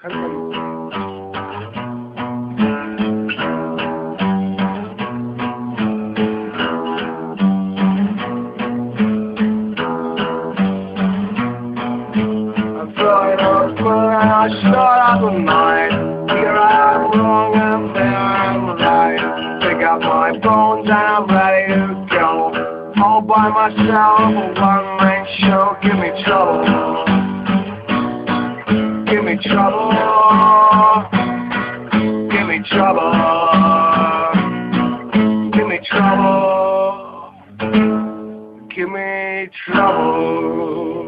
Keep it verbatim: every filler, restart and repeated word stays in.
I start out the night. Here I am wrong and there I am right. Pick up my bones and I'm ready to go. All by myself, a one-man show. Give me trouble. Give me trouble. Give me trouble. Give me trouble. Give me trouble.